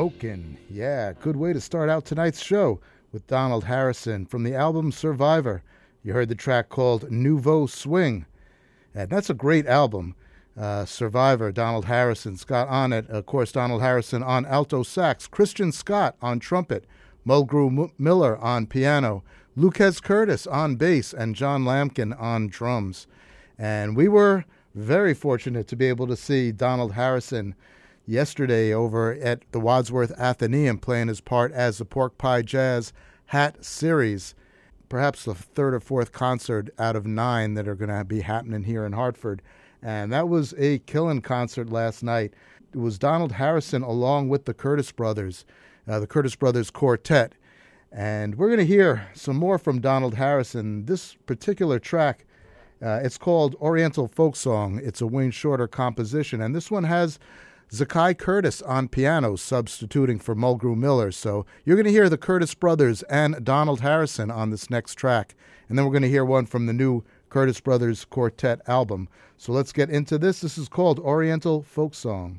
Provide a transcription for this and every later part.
Smokin'. Yeah, good way to start out tonight's show with Donald Harrison from the album Survivor. You heard the track called Nouveau Swing. And that's a great album. Survivor, Donald Harrison's got on it. Of course, Donald Harrison on alto sax, Christian Scott on trumpet, Mulgrew Miller on piano, Lucas Curtis on bass, and John Lamkin on drums. And we were very fortunate to be able to see Donald Harrison yesterday over at the Wadsworth Athenaeum playing his part as the Pork Pie Jazz Hat Series, perhaps the third or fourth concert out of 9 that are going to be happening here in Hartford. And that was a killing concert last night. It was Donald Harrison along with the Curtis Brothers Quartet. And we're going to hear some more from Donald Harrison. This particular track, it's called Oriental Folk Song. It's a Wayne Shorter composition. And this one has Zakai Curtis on piano, substituting for Mulgrew Miller. So you're going to hear the Curtis Brothers and Donald Harrison on this next track. And then we're going to hear one from the new Curtis Brothers Quartet album. So let's get into this. This is called Oriental Folk Song.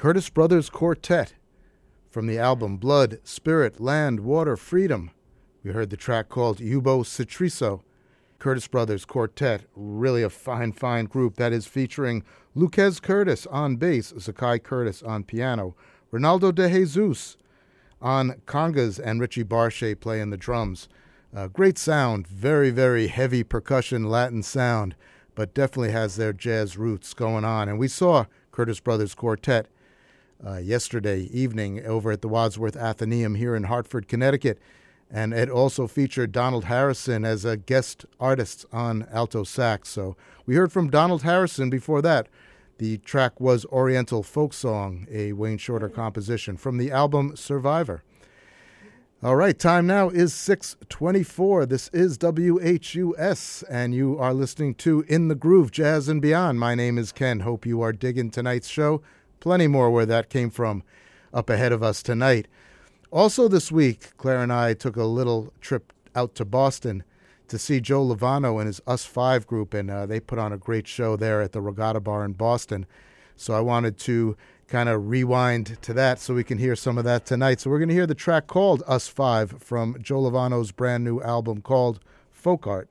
Curtis Brothers Quartet from the album Blood, Spirit, Land, Water, Freedom. We heard the track called Yubo Citriso. Curtis Brothers Quartet, really a fine, fine group that is featuring Luquez Curtis on bass, Zakai Curtis on piano, Ronaldo De Jesus on congas, and Richie Barche playing the drums. Great sound, very, very heavy percussion Latin sound, but definitely has their jazz roots going on. And we saw Curtis Brothers Quartet yesterday evening over at the Wadsworth Athenaeum here in Hartford, Connecticut. And it also featured Donald Harrison as a guest artist on alto sax. So we heard from Donald Harrison before that. The track was Oriental Folk Song, a Wayne Shorter composition from the album Survivor. All right, time now is 6:24. This is WHUS, and you are listening to In the Groove, Jazz and Beyond. My name is Ken. Hope you are digging tonight's show. Plenty more where that came from up ahead of us tonight. Also this week, Claire and I took a little trip out to Boston to see Joe Lovano and his Us Five group, and they put on a great show there at the Regatta Bar in Boston. So I wanted to kind of rewind to that so we can hear some of that tonight. So we're going to hear the track called Us Five from Joe Lovano's brand new album called Folk Art.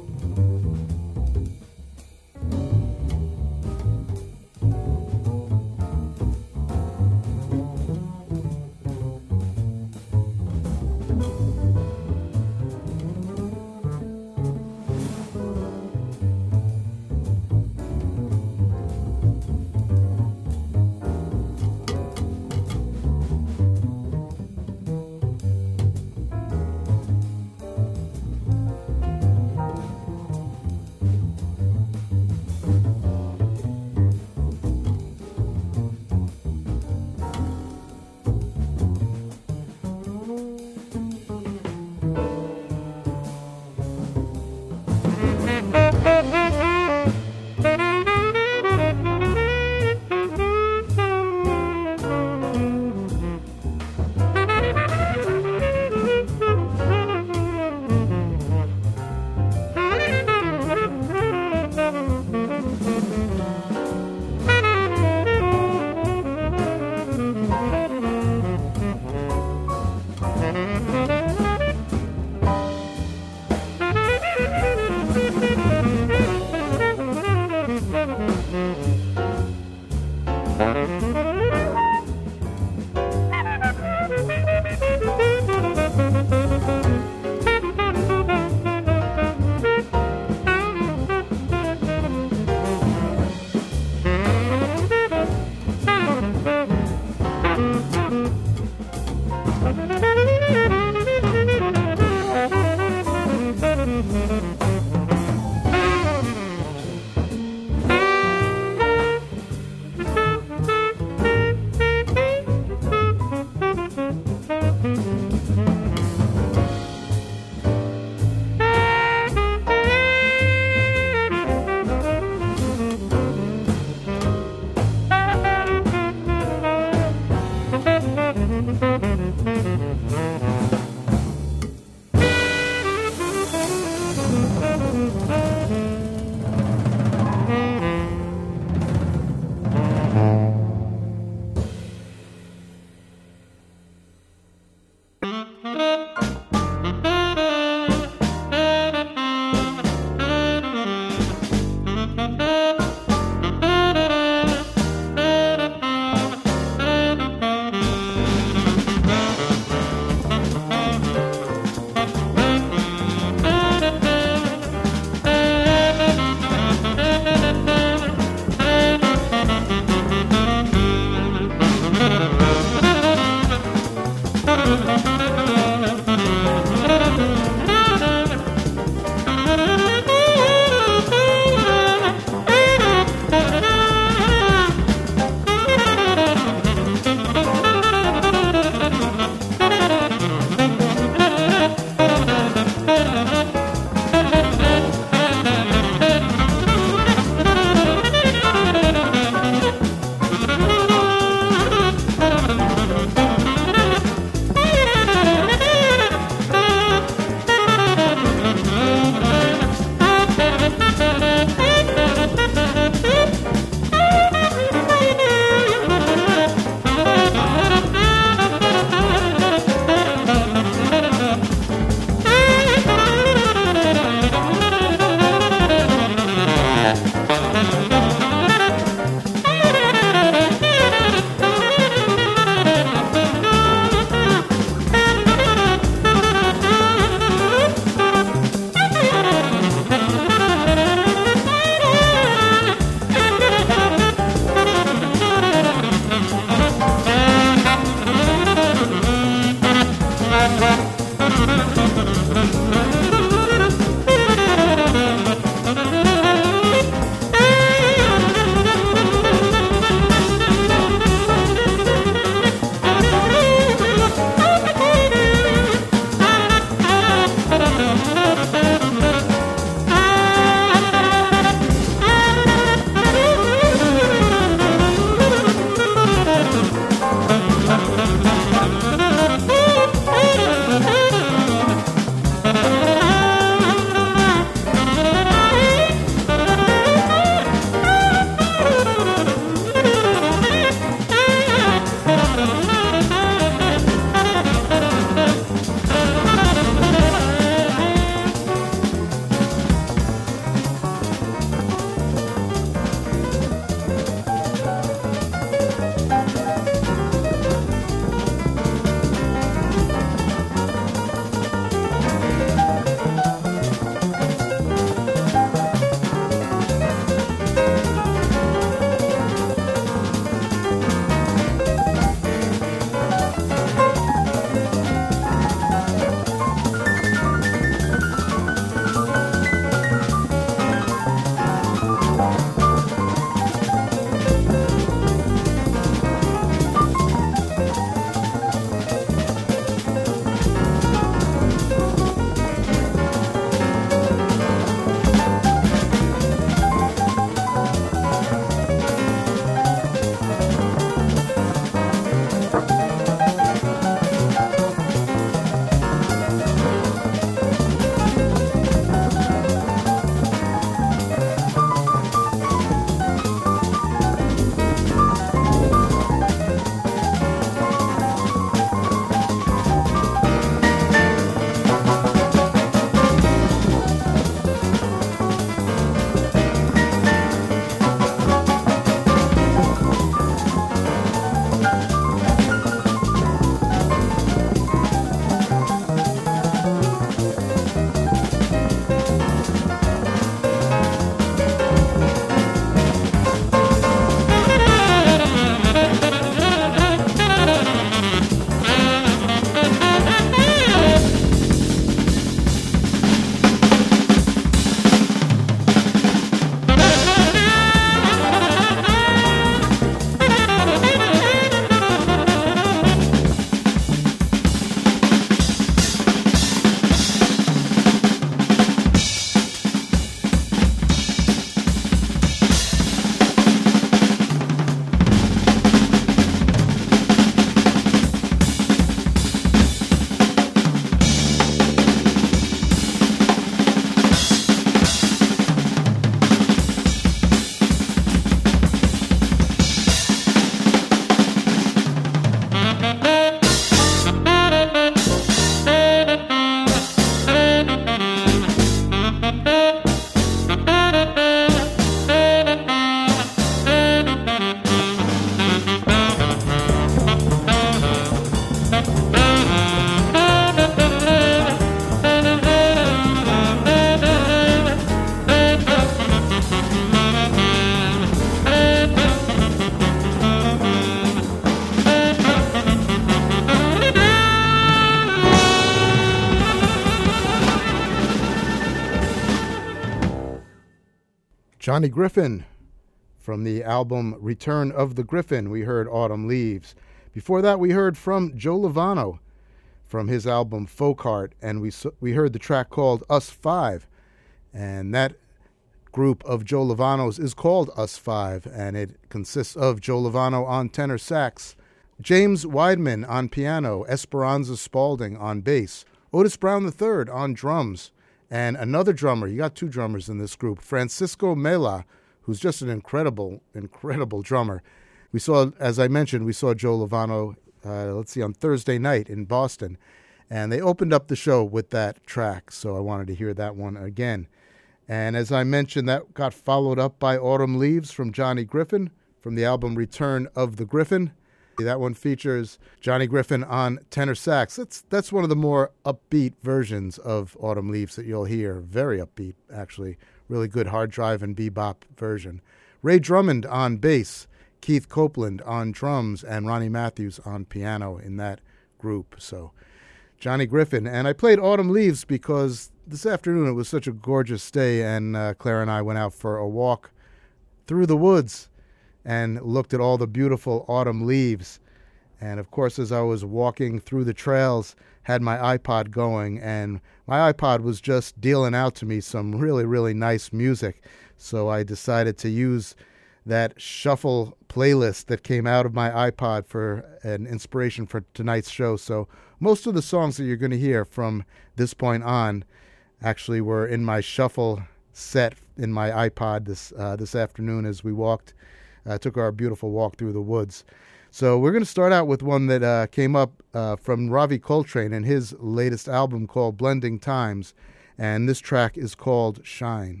Johnny Griffin from the album Return of the Griffin. We heard Autumn Leaves. Before that, we heard from Joe Lovano from his album Folk Heart, and we heard the track called Us Five. And that group of Joe Lovano's is called Us Five, and it consists of Joe Lovano on tenor sax, James Weidman on piano, Esperanza Spalding on bass, Otis Brown III on drums, and another drummer. You got two drummers in this group, Francisco Mela, who's just an incredible drummer. We saw, as I mentioned, we saw Joe Lovano, on Thursday night in Boston, and they opened up the show with that track, so I wanted to hear that one again. And as I mentioned, that got followed up by Autumn Leaves from Johnny Griffin from the album Return of the Griffin. That one features Johnny Griffin on tenor sax. That's one of the more upbeat versions of Autumn Leaves that you'll hear. Very upbeat, actually. Really good hard drive and bebop version. Ray Drummond on bass, Keith Copeland on drums, and Ronnie Matthews on piano in that group. So Johnny Griffin. And I played Autumn Leaves because this afternoon it was such a gorgeous day, and Claire and I went out for a walk through the woods and looked at all the beautiful autumn leaves. And of course, as I was walking through the trails, had my iPod going, and my iPod was just dealing out to me some really, really nice music. So I decided to use that shuffle playlist that came out of my iPod for an inspiration for tonight's show. So most of the songs that you're going to hear from this point on actually were in my shuffle set in my iPod this afternoon as we took our beautiful walk through the woods. So we're going to start out with one that came up from Ravi Coltrane in his latest album called Blending Times, and this track is called Shine.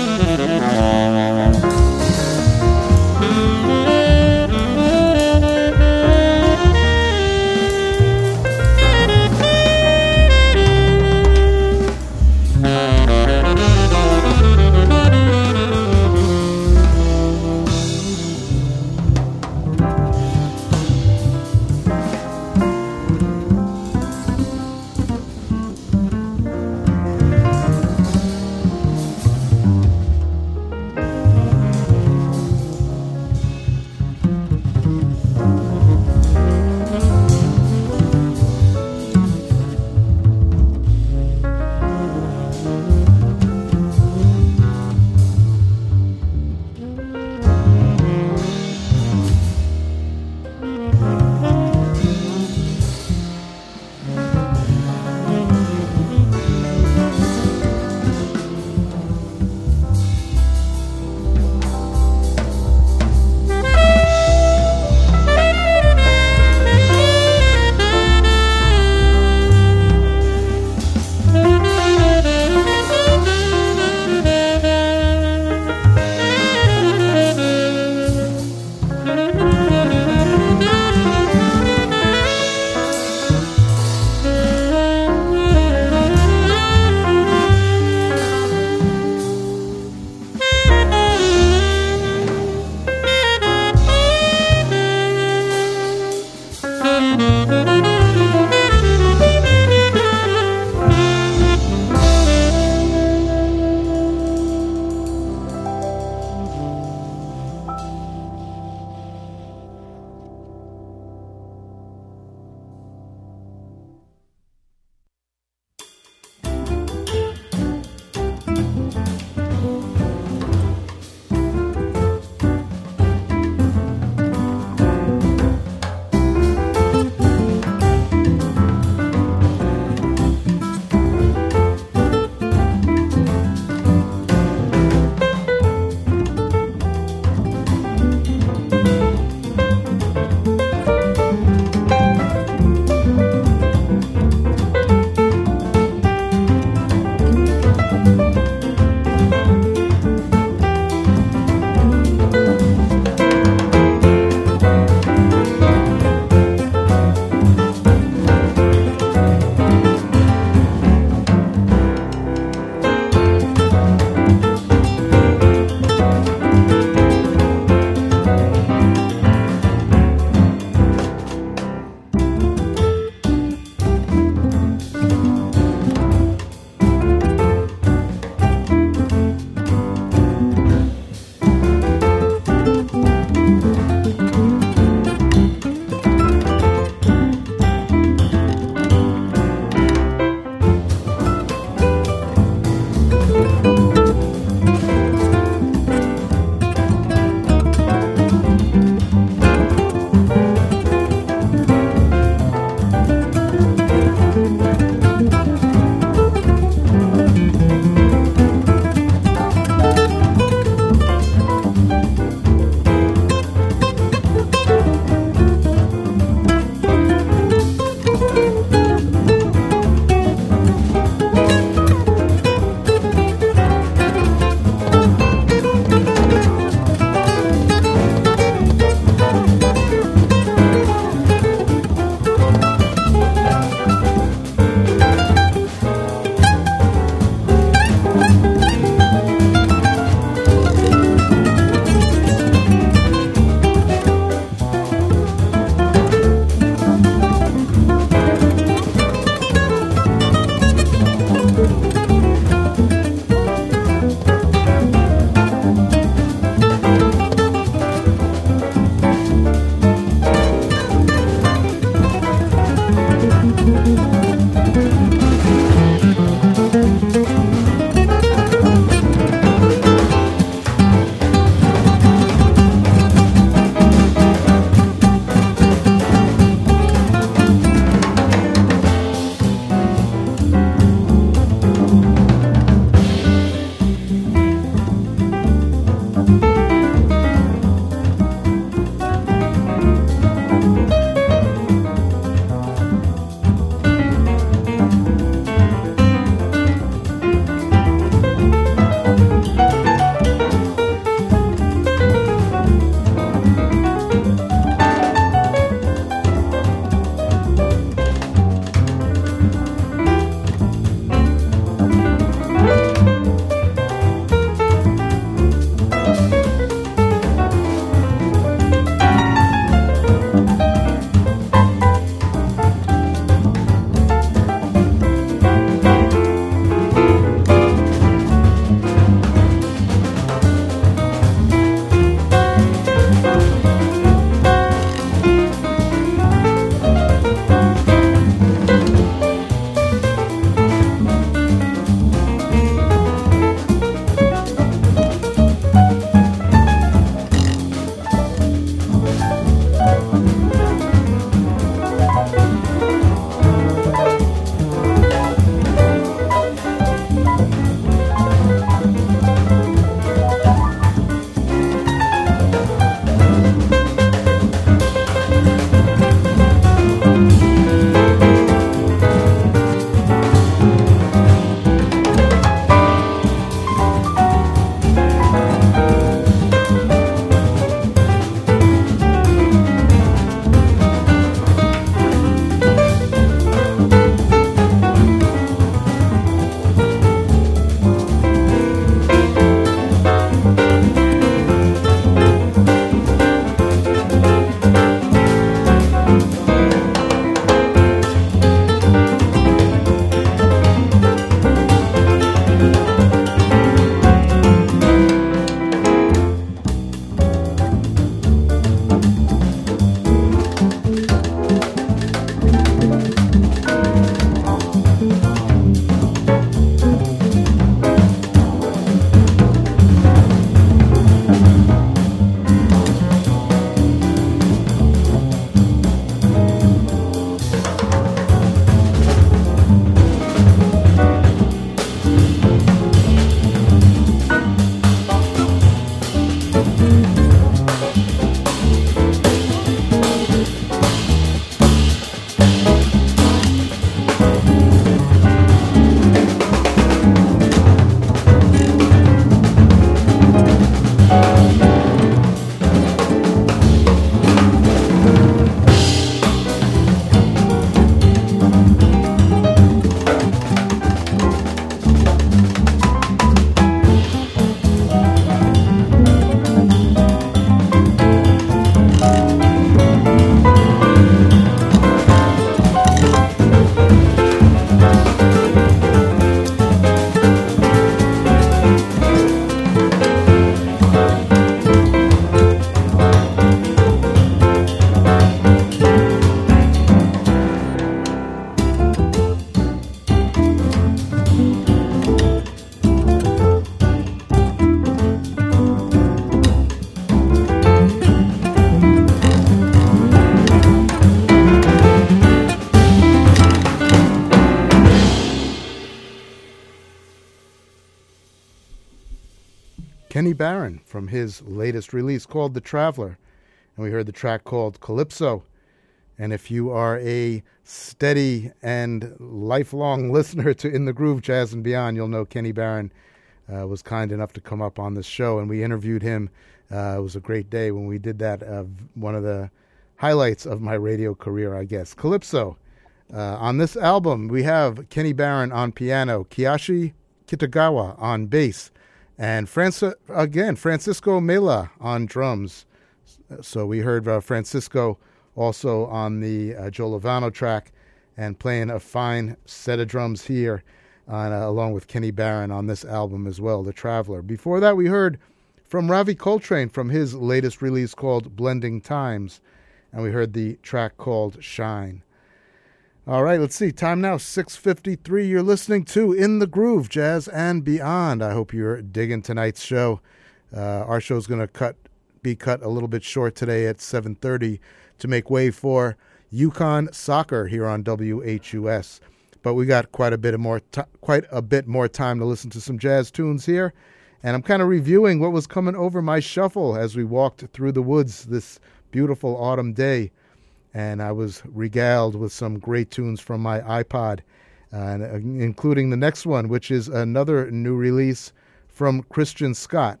Kenny Barron from his latest release called The Traveler. And we heard the track called Calypso. And if you are a steady and lifelong listener to In the Groove, Jazz and Beyond, you'll know Kenny Barron was kind enough to come up on this show, and we interviewed him. It was a great day when we did that. One of the highlights of my radio career, I guess. Calypso. On this album, we have Kenny Barron on piano, Kiyoshi Kitagawa on bass, and Francisco Mela on drums. So we heard Francisco also on the Joe Lovano track, and playing a fine set of drums here, along with Kenny Barron on this album as well, The Traveler. Before that, we heard from Ravi Coltrane from his latest release called Blending Times, and we heard the track called Shine. All right, let's see. Time now, 6:53. You're listening to In the Groove, Jazz and Beyond. I hope you're digging tonight's show. Our show's going to be cut a little bit short today at 7:30 to make way for UConn soccer here on WHUS. But we got quite a bit more time to listen to some jazz tunes here. And I'm kind of reviewing what was coming over my shuffle as we walked through the woods this beautiful autumn day. And I was regaled with some great tunes from my iPod, including the next one, which is another new release from Christian Scott.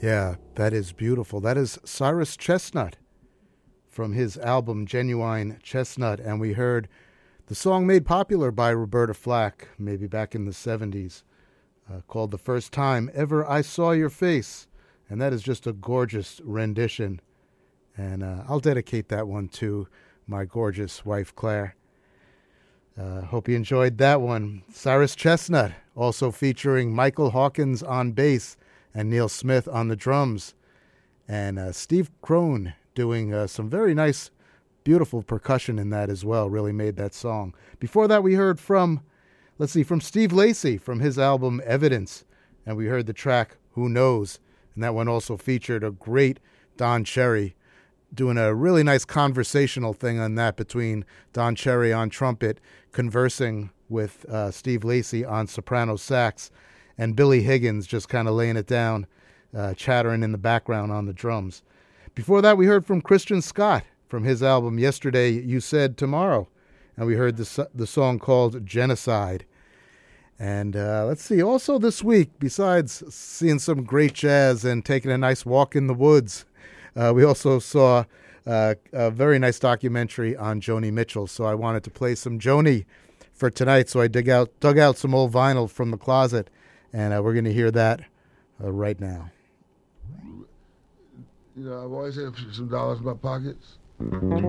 Yeah, that is beautiful. That is Cyrus Chestnut from his album Genuine Chestnut. And we heard the song made popular by Roberta Flack, maybe back in the 70s, called The First Time Ever I Saw Your Face. And that is just a gorgeous rendition. And I'll dedicate that one to my gorgeous wife, Claire. Hope you enjoyed that one. Cyrus Chestnut, also featuring Michael Hawkins on bass and Neil Smith on the drums. And Steve Crone doing some very nice, beautiful percussion in that as well. Really made that song. Before that, we heard from Steve Lacy from his album Evidence. And we heard the track Who Knows. And that one also featured a great Don Cherry doing a really nice conversational thing on that between Don Cherry on trumpet conversing with Steve Lacy on soprano sax and Billy Higgins just kind of laying it down, chattering in the background on the drums. Before that, we heard from Christian Scott from his album Yesterday You Said Tomorrow, and we heard the song called Genocide. And let's see, also this week, besides seeing some great jazz and taking a nice walk in the woods, we also saw a very nice documentary on Joni Mitchell. So I wanted to play some Joni for tonight. So I dug out some old vinyl from the closet, and we're going to hear that right now. You know, I've always had some dollars in my pockets. I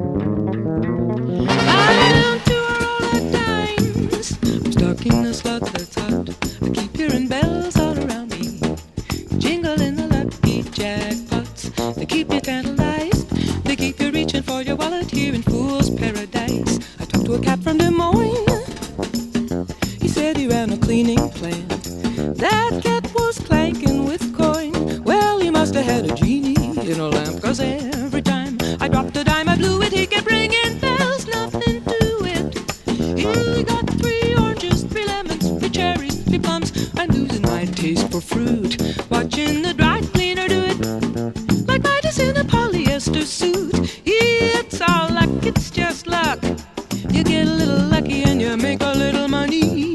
don't do all the times. I'm stuck in a slot that's hot. I keep hearing bells all around me, jingling the lucky jackpots. They keep you tantalized. They keep you reaching for your wallet here in Fool's Paradise. I talked to a cat from Des Moines. He said he ran a cleaning plant. That cat was clanking with coin. Well, he must have had a genie in a lamp, 'cause every time I dropped a dime, I blew it. He kept ringing bells, nothing to it. He got 3 oranges, 3 lemons, 3 cherries, 3 plums. I'm losing my taste for fruit, watching the dry cleaner do it like Midas in a polyester suit. It's all luck, it's just luck. You get a little lucky and you make a little money.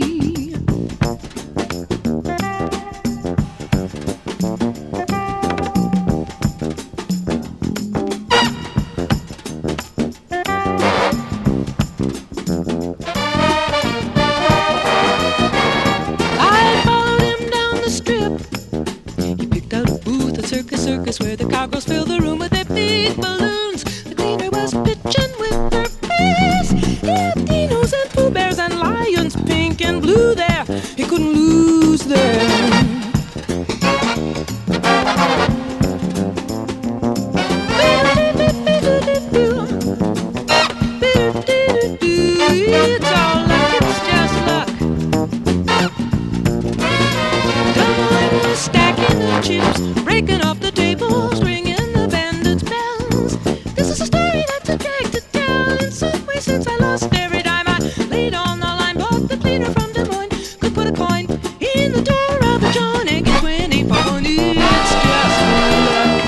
Circus where the cowgirls fill the room with their big balloons. The cleaner was pitching with her face. He had dinos and Pooh Bears and lions, pink and blue there. He couldn't lose them. It's all luck, it's just luck. Doubling the stacking the chips, breaking off the tables, ringing the bandits' bells. This is a story that's a drag to tell. In some way, since I lost every dime I laid on the line, but the cleaner from Des Moines could put a coin in the door of a John and get 20 pony. It's just luck.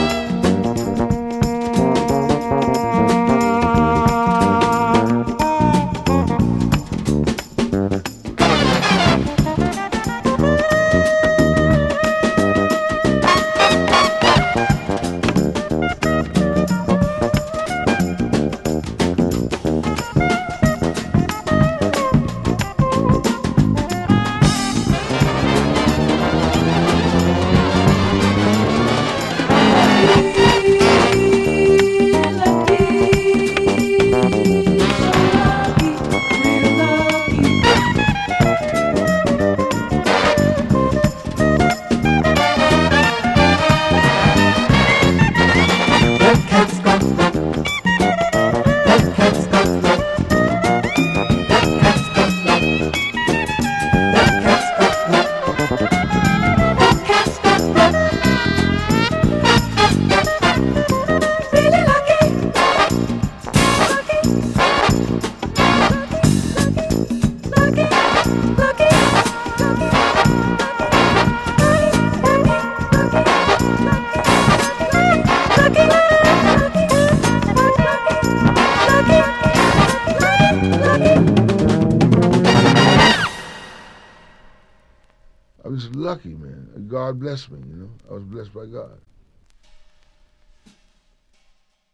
I was lucky, man. God blessed me, you know. I was blessed by God.